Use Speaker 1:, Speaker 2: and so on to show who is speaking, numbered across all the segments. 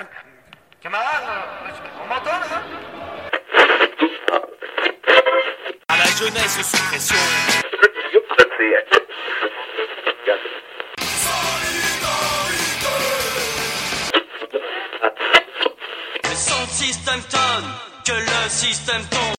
Speaker 1: Camarade, on m'entend là?
Speaker 2: À la jeunesse sous pression. Le son système tonne, que le système tombe.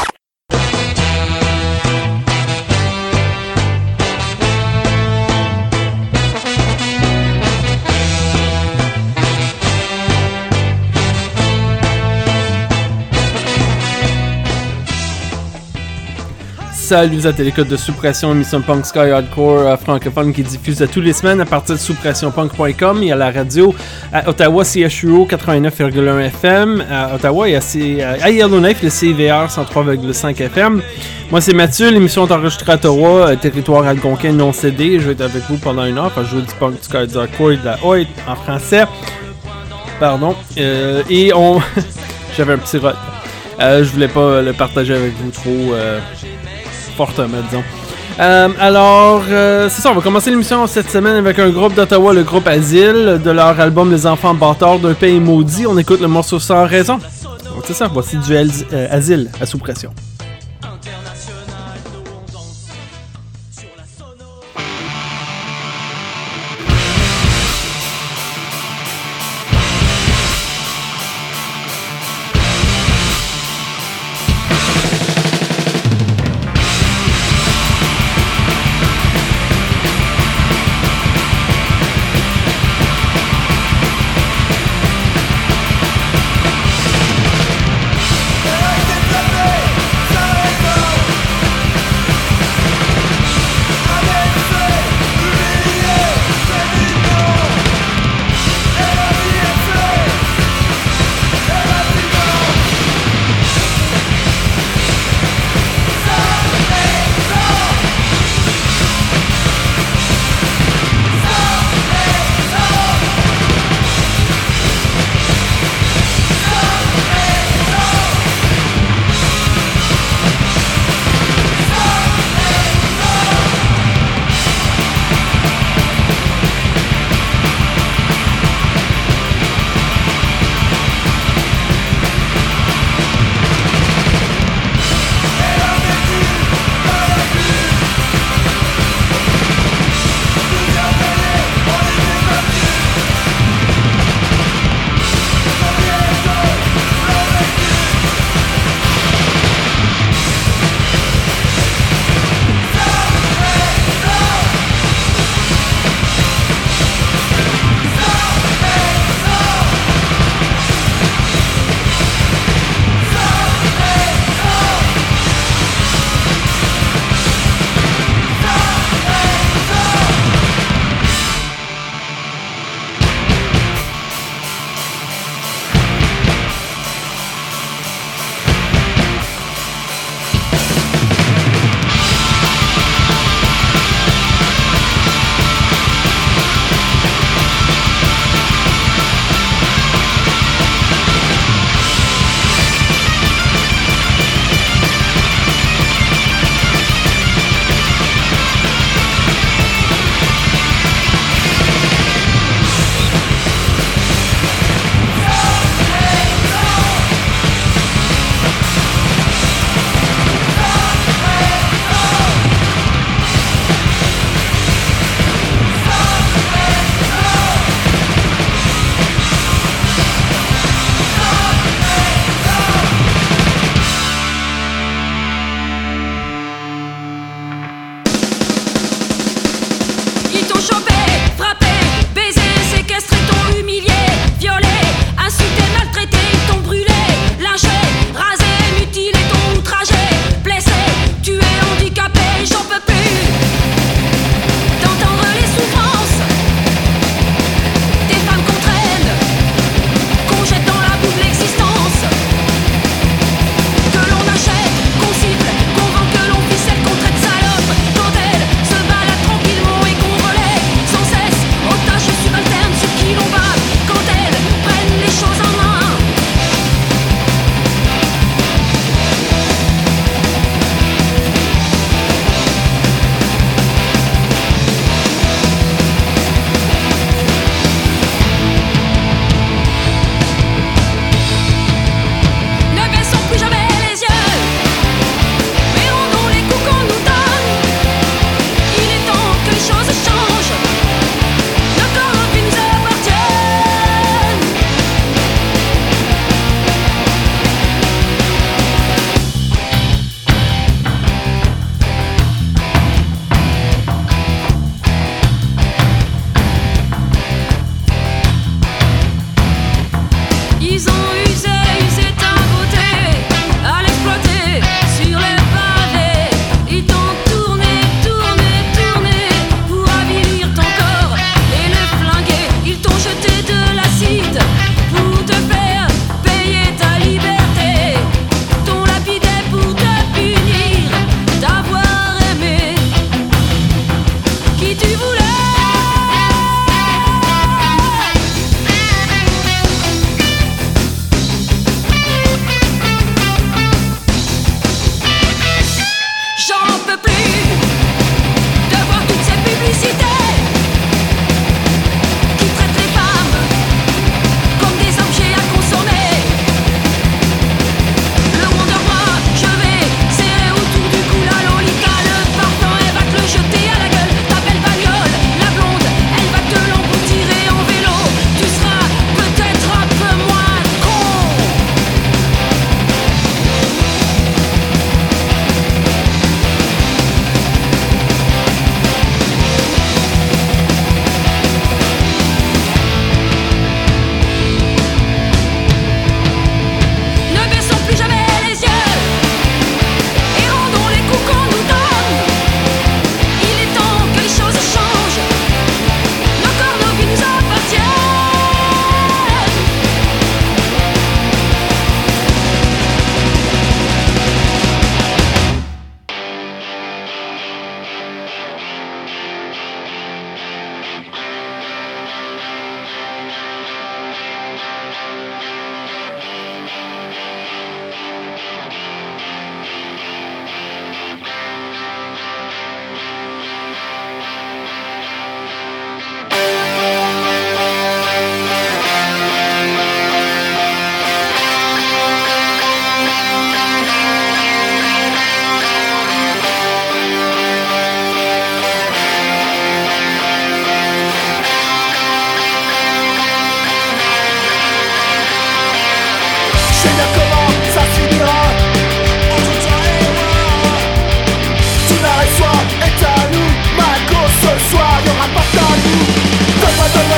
Speaker 3: Salut, vous êtes à l'écoute de Sous-Pression, émission punk sky hardcore francophone qui diffuse tous les semaines à partir de sous-pressionpunk.com et à la radio à Ottawa, CHUO 89,1 FM, à Ottawa et à Yellowknife, le CIVR 103,5 FM. Moi, c'est Mathieu, l'émission est enregistrée à Ottawa, territoire algonquin non cédé. Je vais être avec vous pendant une heure, parce que je joue du punk sky hardcore et de la oi en français. Pardon. Et on... J'avais un petit rot. Je voulais pas le partager avec vous trop... fortement, disons. Alors, c'est ça, on va commencer l'émission cette semaine avec un groupe d'Ottawa, le groupe Asile, de leur album Les Enfants Bâtards d'un pays maudit. On écoute le morceau Sans Raison. Donc, c'est ça, voici du Asile à Sous-Pression.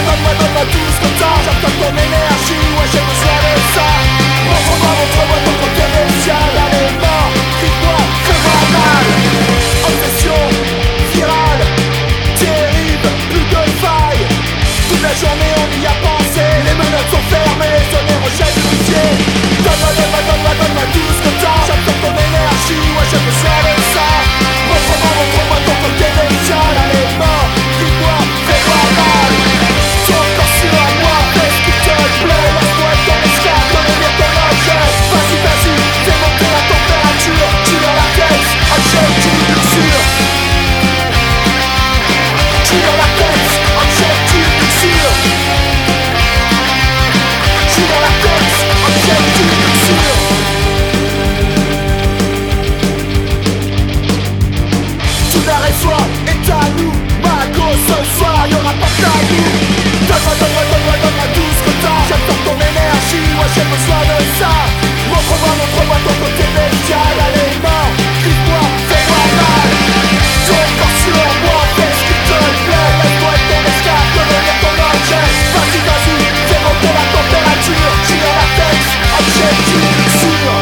Speaker 4: donne-moi tout ce que t'as. J'attends ton énergie, ouais j'ai besoin de ça. Montre-moi ton potentiel. Allez mort, crie-moi, fais-moi mal. Obsession, virale, terrible, plus de faille. Toute la journée on y a pensé. Les menottes sont fermées, sur les rochers du métier. Donne-moi tout ce que t'as. J'attends ton énergie, ouais j'ai besoin de ça. Montre-moi ton potentiel. Allez mort, crie-moi, fais-moi mal. Ton corps sur moi, fais ce qui te plaît. Laisse-moi être ton esclave, devenir ton objet. Vas-y, fais monter la température. Tu dans la tête, objet d'ulcure. Tu dans la tête, objet d'ulcure. Tu dans la tête, objet d'ulcure. Tout l'arrêt soit est à nous. Mago ce soir, y'aura pas de tabou. Donne-moi tout ce que t'as. J'attends ton énergie, moi j'ai besoin de ça. Montre-moi ton côté bestial. Allez mort, crie-moi, fais-moi mal. Ton corps sur moi, fais ce qui te plaît. Laisse-moi être ton esclave, devenir ton objet. Vas-y, fais monter la température. Tu dans la tête, objet d'ulcure.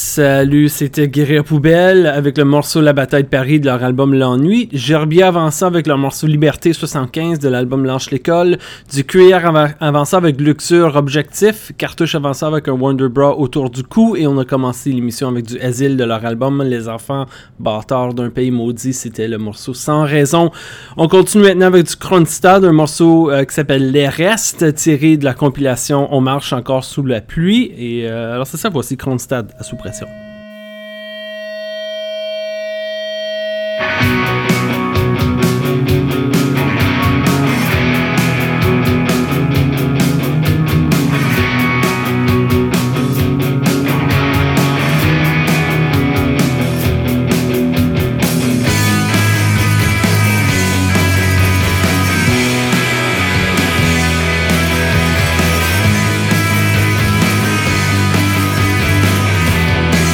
Speaker 3: Salut, c'était Guerrier Poubelle avec le morceau La Bataille de Paris de leur album L'Ennui. Gerbier avançant avec leur morceau Liberté 75 de l'album Lâche l'école. Du Cuillère avançant avec Luxure Objectif. Cartouche avançant avec un Wonder Bra autour du cou. Et on a commencé l'émission avec du Asile de leur album Les enfants bâtards d'un pays maudit. C'était le morceau Sans raison. On continue maintenant avec du Kronstadt, un morceau qui s'appelle Les Restes, tiré de la compilation On marche encore sous la pluie. Et alors c'est ça, voici Kronstadt sous pression.
Speaker 4: Thank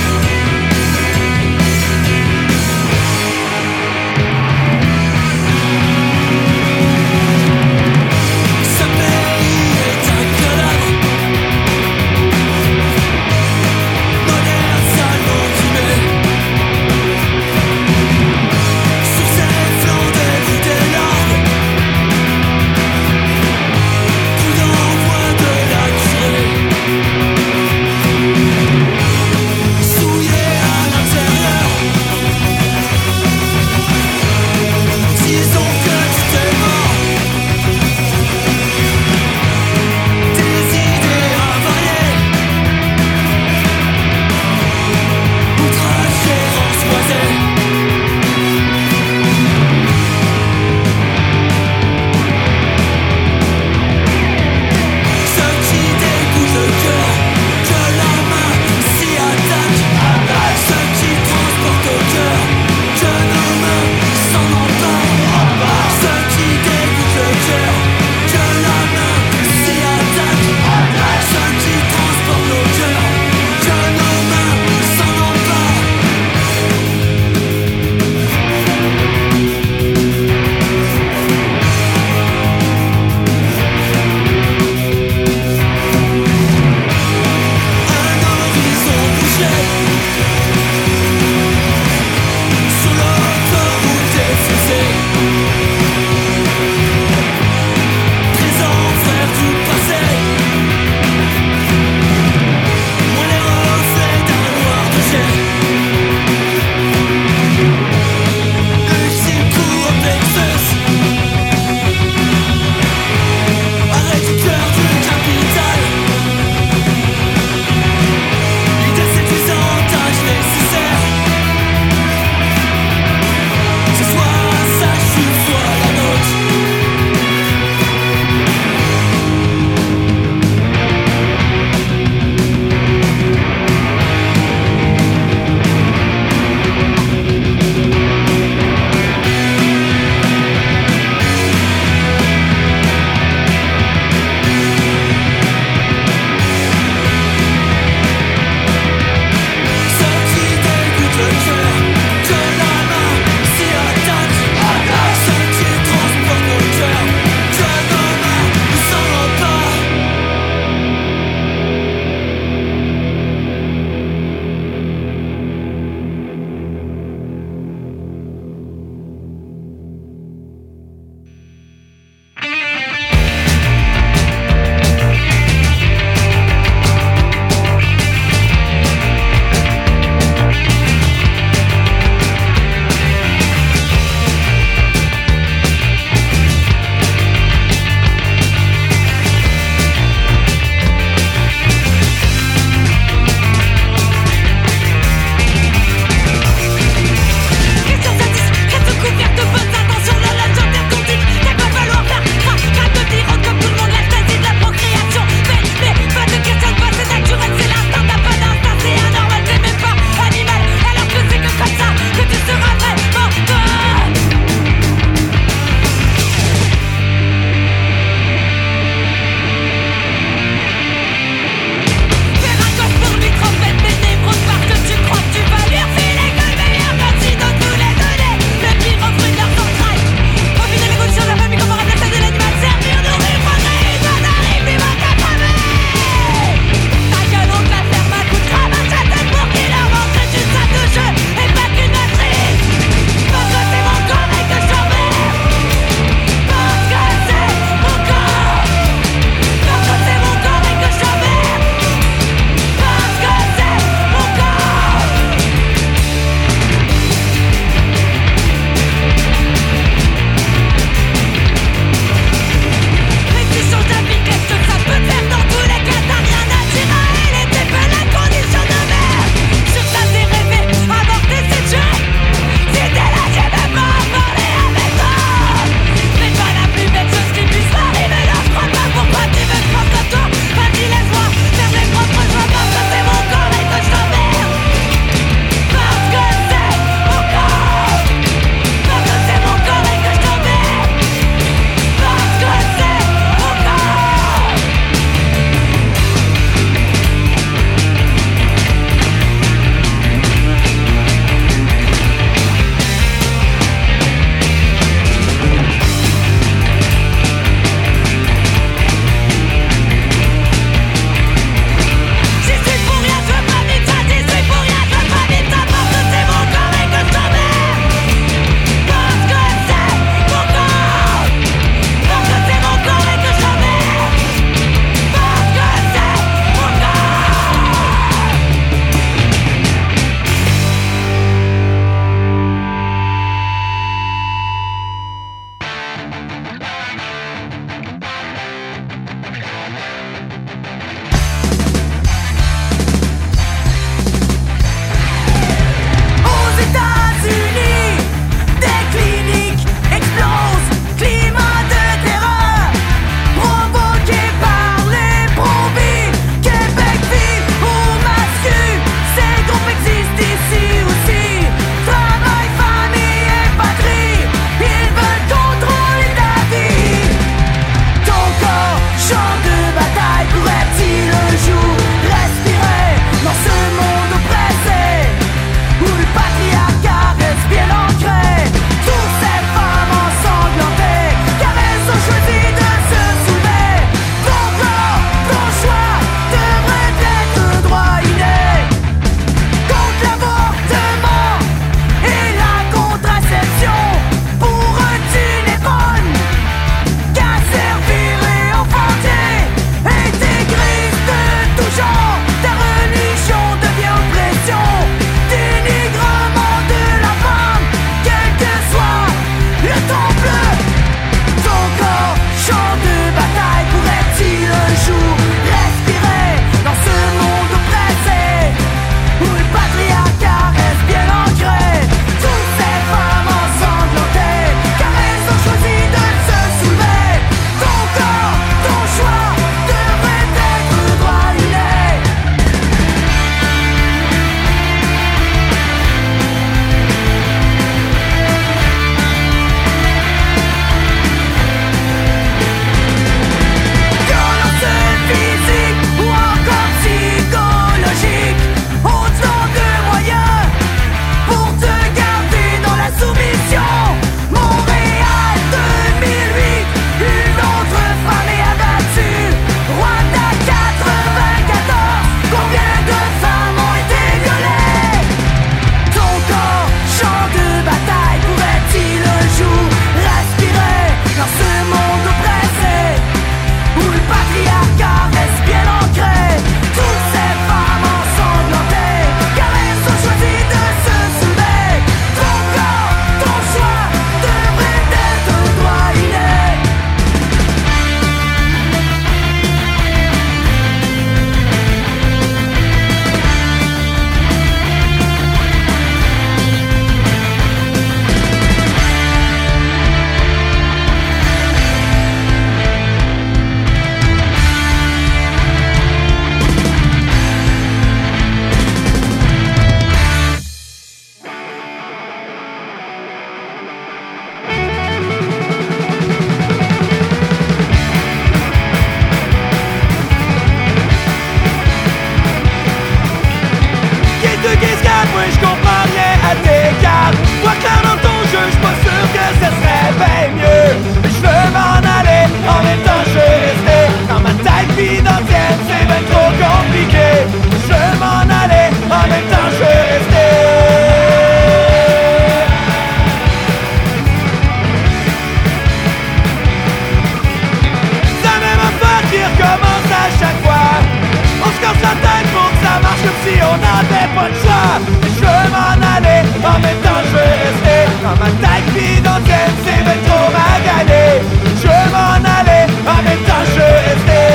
Speaker 4: pas de choix. Je veux m'en aller, en même temps je veux rester. Dans ma tête bidontienne, c'est bien trop magané. Je veux m'en aller, en même temps je veux rester.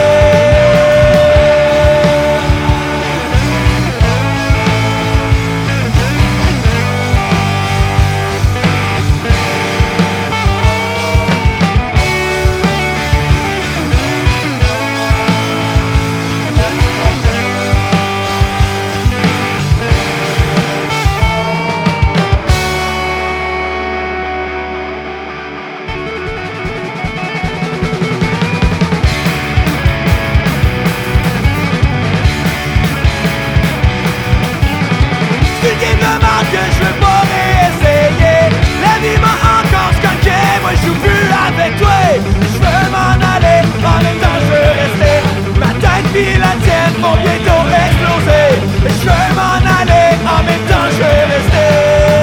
Speaker 4: Que je veux pas réessayer. La vie m'a encore skunké. Moi je joue plus avec toi. Je veux m'en aller, en même temps je veux rester. Ma tête puis la tienne vont bientôt exploser. Je veux m'en aller, en même temps je veux rester.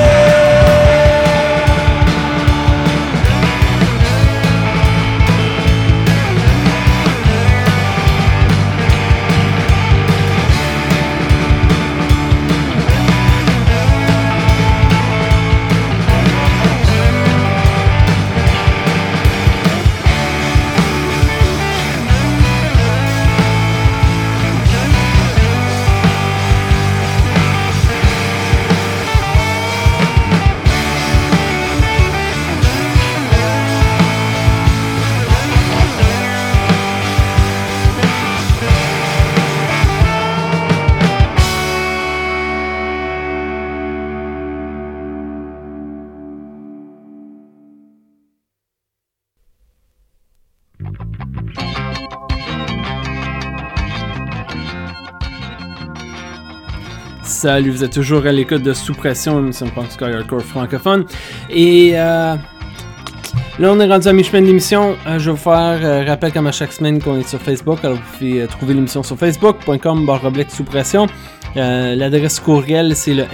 Speaker 3: Salut, vous êtes toujours à l'écoute de Sous-Pression, émission Punk Sky Hardcore francophone. Et là, on est rendu à mi-chemin de l'émission. Je vais vous faire rappel comme à chaque semaine qu'on est sur Facebook. Alors, vous pouvez trouver l'émission sur facebook.com/sous-pression. L'adresse courriel, c'est le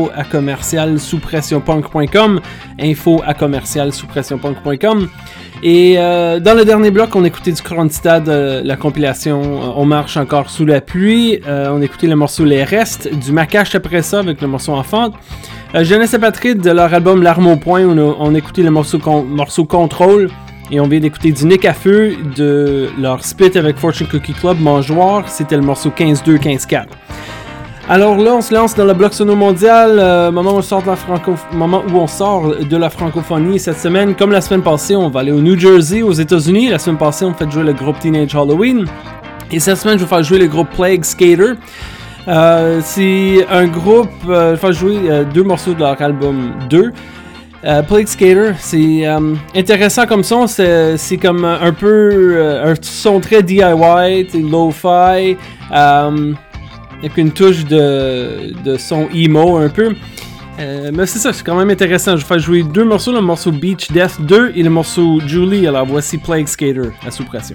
Speaker 3: info@commercialsouspressionpunk.com. info@commercialsouspressionpunk.com. Et dans le dernier bloc, on écoutait du Kronstadt, la compilation On marche encore sous la pluie. On écoutait le morceau Les Restes, du Macache après ça avec le morceau Enfant. Jeunesse et Patrie de leur album L'arme au poing, on écoutait le morceau Contrôle. Et on vient d'écouter du Nick à Feu de leur split avec Fortune Cookie Club Mangeoire. C'était le morceau 15-2-15-4. Alors là, on se lance dans le bloc sono mondial, moment où on sort de la francophonie. Cette semaine, comme la semaine passée, on va aller au New Jersey, aux États-Unis. La semaine passée, on fait jouer le groupe Teenage Halloween. Et cette semaine, je vais faire jouer le groupe Plague Skater. C'est un groupe, je vais faire jouer deux morceaux de leur album 2. Plague Skater, c'est intéressant comme son, c'est comme un peu un son très DIY, lo-fi, avec une touche de son emo un peu. Mais c'est ça, c'est quand même intéressant. Je vais faire jouer deux morceaux, le morceau Beach Death 2 et le morceau Julie. Alors voici Plague Skater à Sous-Pression.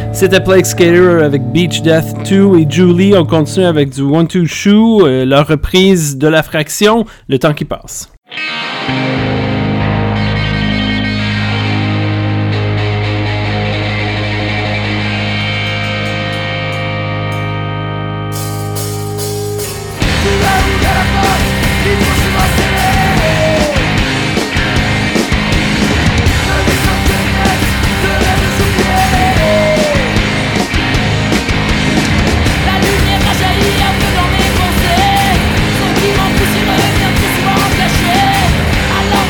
Speaker 3: C'était Plague Skater avec Beach Death 2 et Julie. On continue avec du One Two Shoe, leur reprise de La Fraction, Le temps qui passe.
Speaker 5: Alors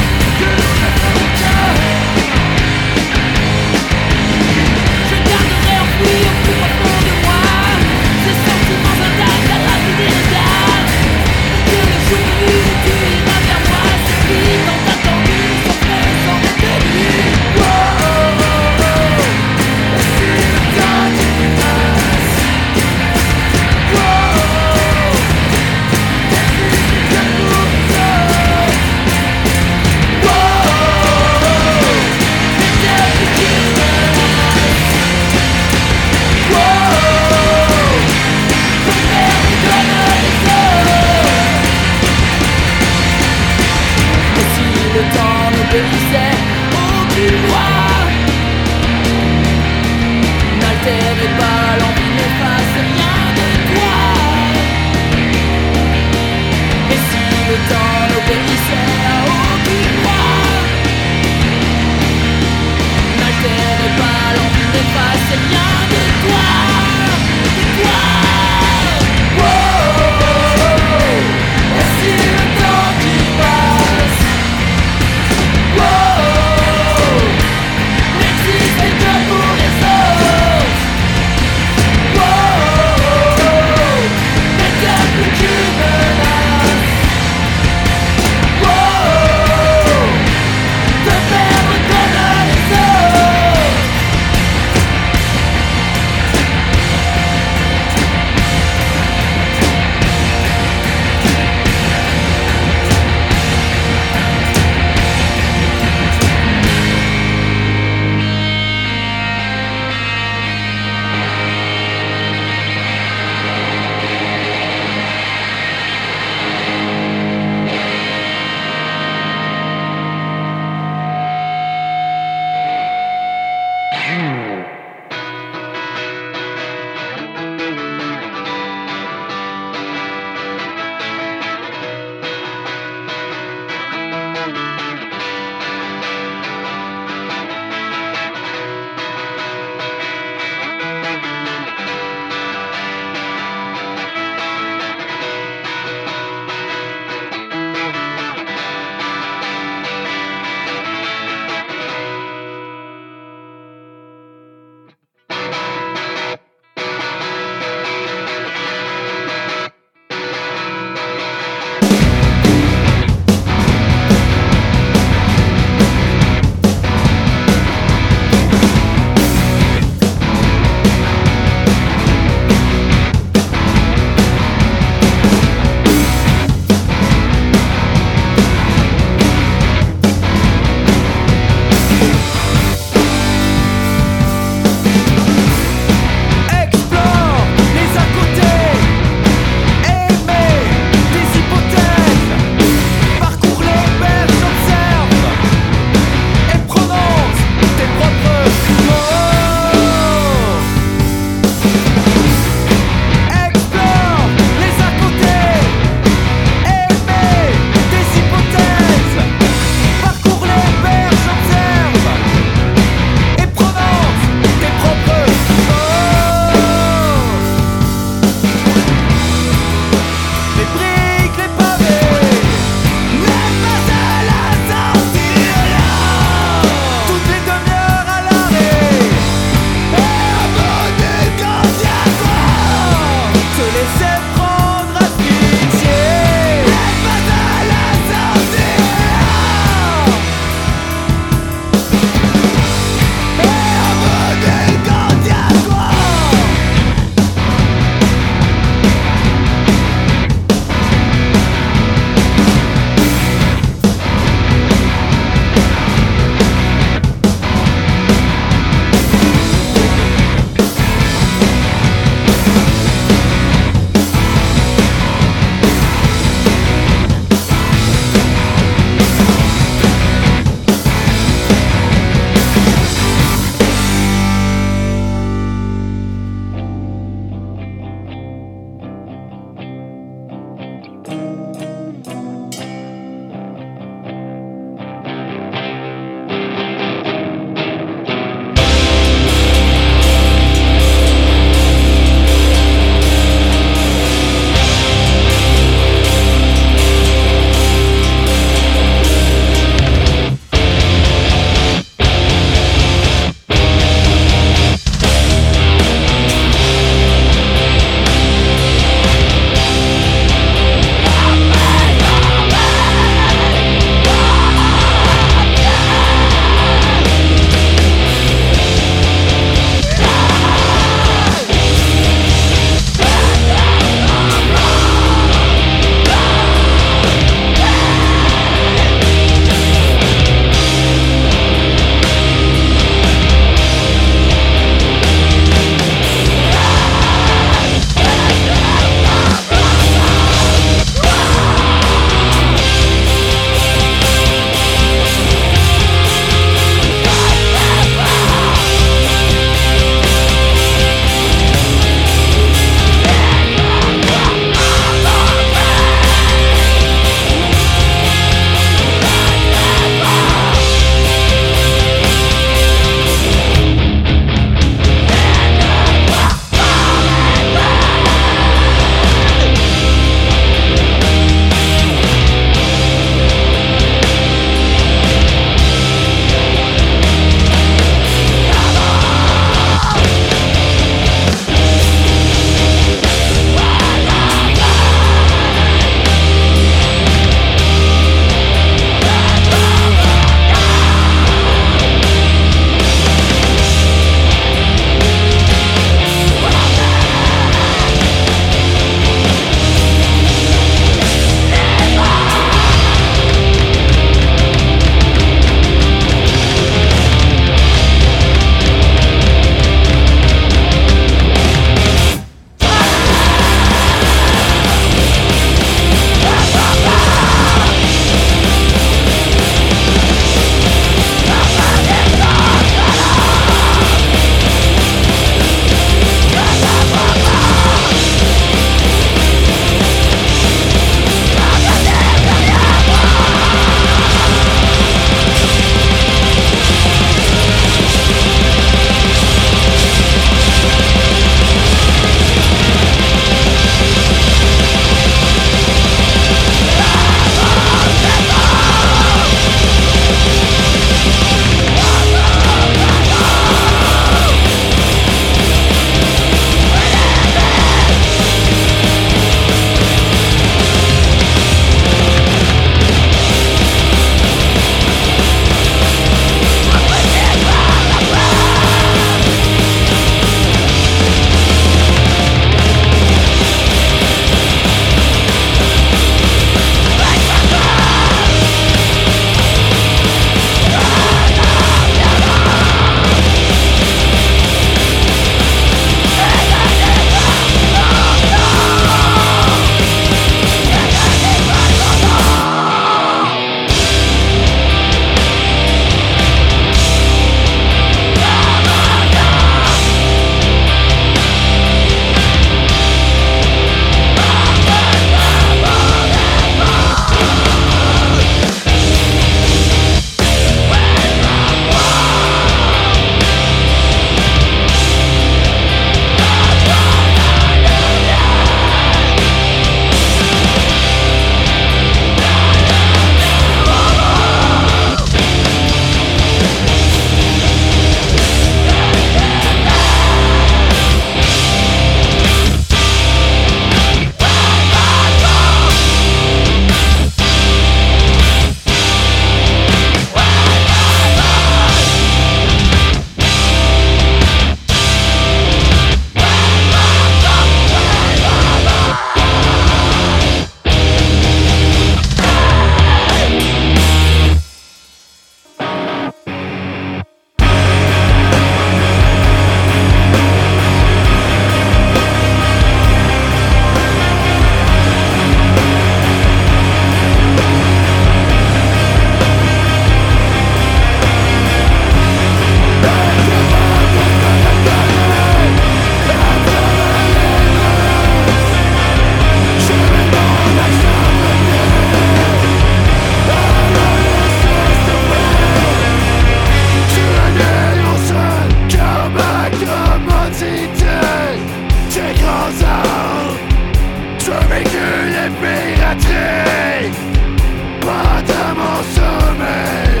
Speaker 4: hasard. Je veux vécu les pirateries, pas de mon sommeil.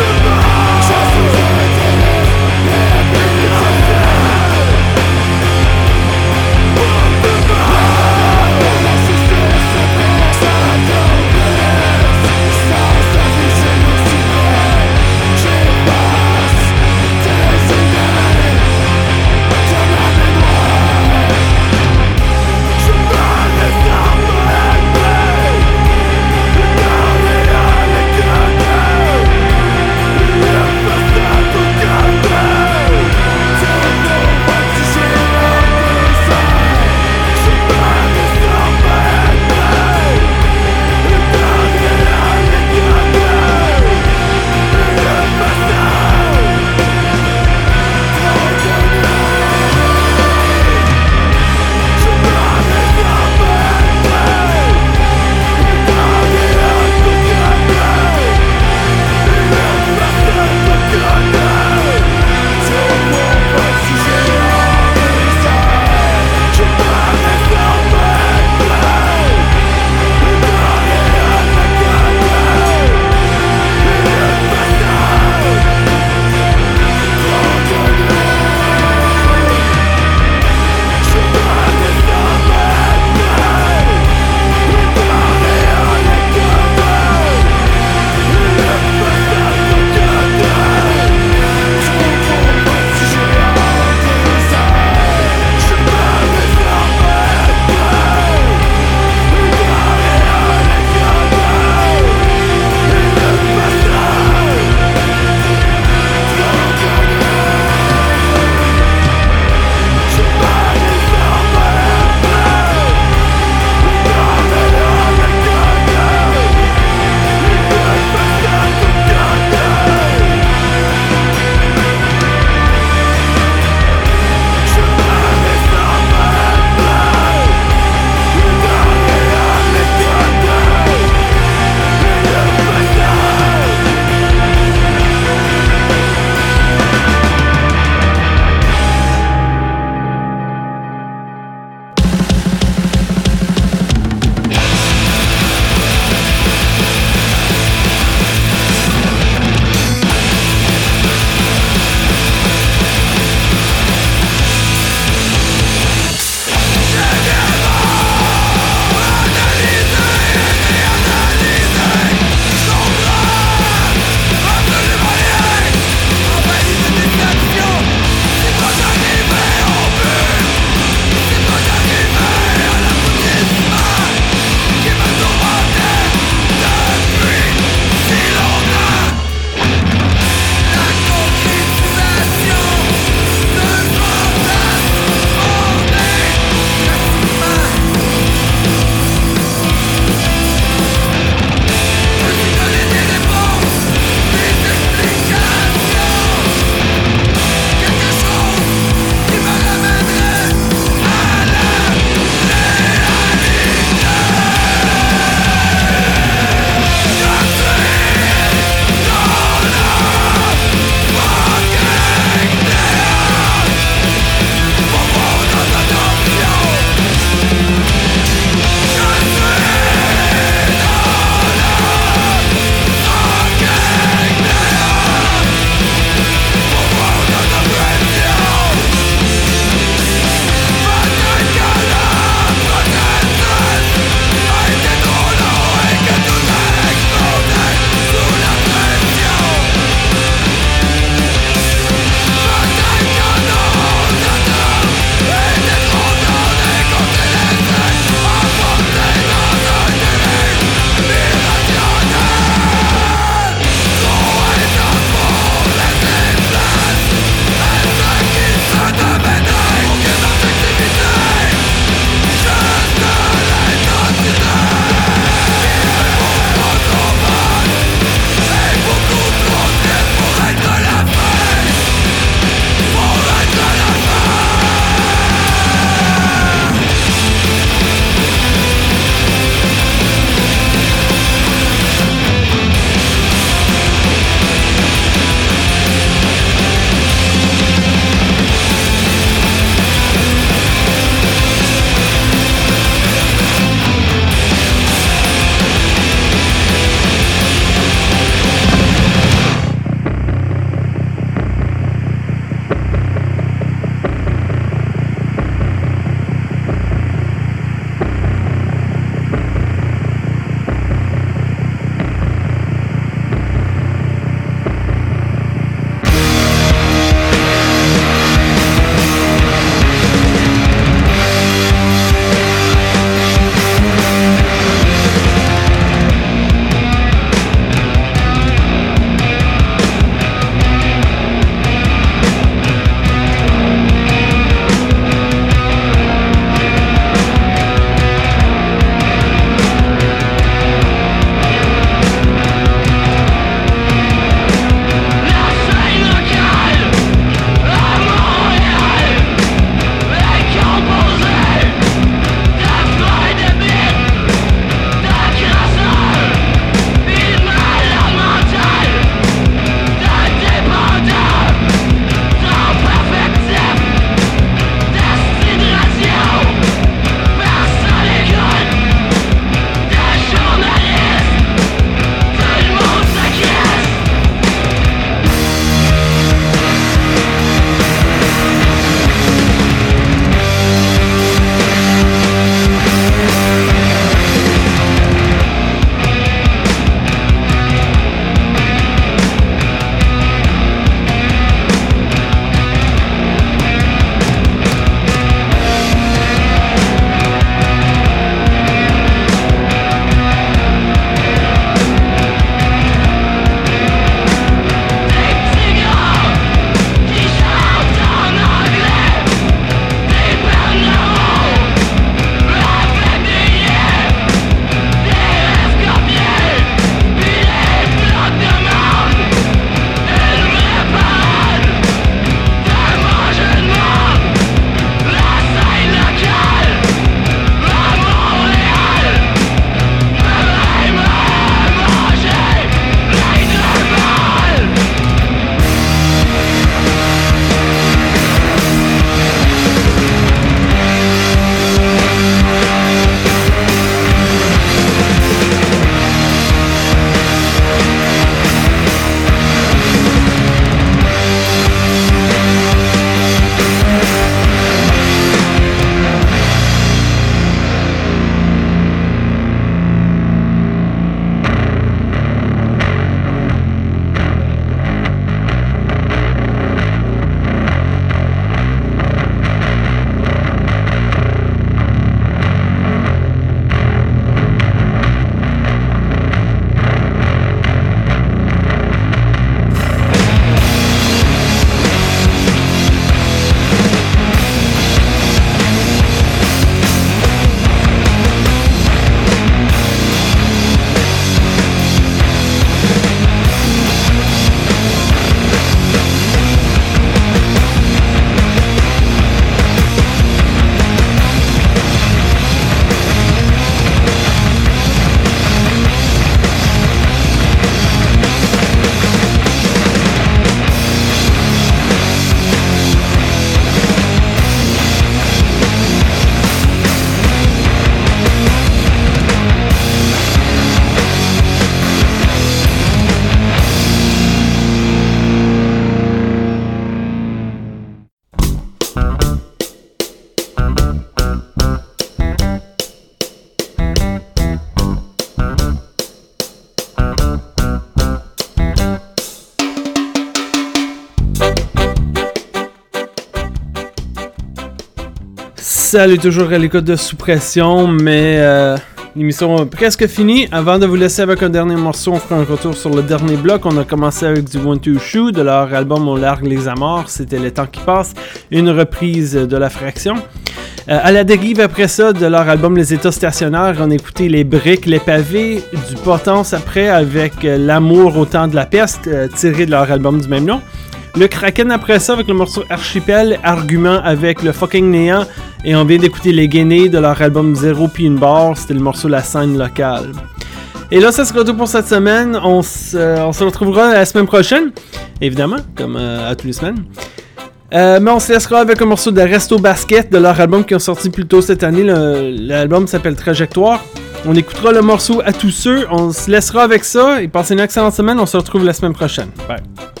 Speaker 3: Salut, toujours à l'écoute de Sous-Pression, mais l'émission est presque finie. Avant de vous laisser avec un dernier morceau, on fera un retour sur le dernier bloc. On a commencé avec du One Two Shoe de leur album On largue les amarres, c'était Le temps qui passe, une reprise de La Fraction. À la dérive après ça, de leur album Les États stationnaires, on a écouté Les briques, les pavés, du Potence après avec L'amour au temps de la peste, tiré de leur album du même nom. Le Kraken après ça avec le morceau Archipel, Argument avec le fucking néant, et on vient d'écouter Les Guénés de leur album Zéro puis une barre, c'était le morceau La scène locale. Et là, ça sera tout pour cette semaine. On se retrouvera la semaine prochaine, évidemment, comme à toutes les semaines. Mais on se laissera avec un morceau de Resto Basket de leur album qui ont sorti plus tôt cette année. L'album s'appelle Trajectoire. On écoutera le morceau À tous ceux. On se laissera avec ça et passez une excellente semaine. On se retrouve la semaine prochaine. Bye.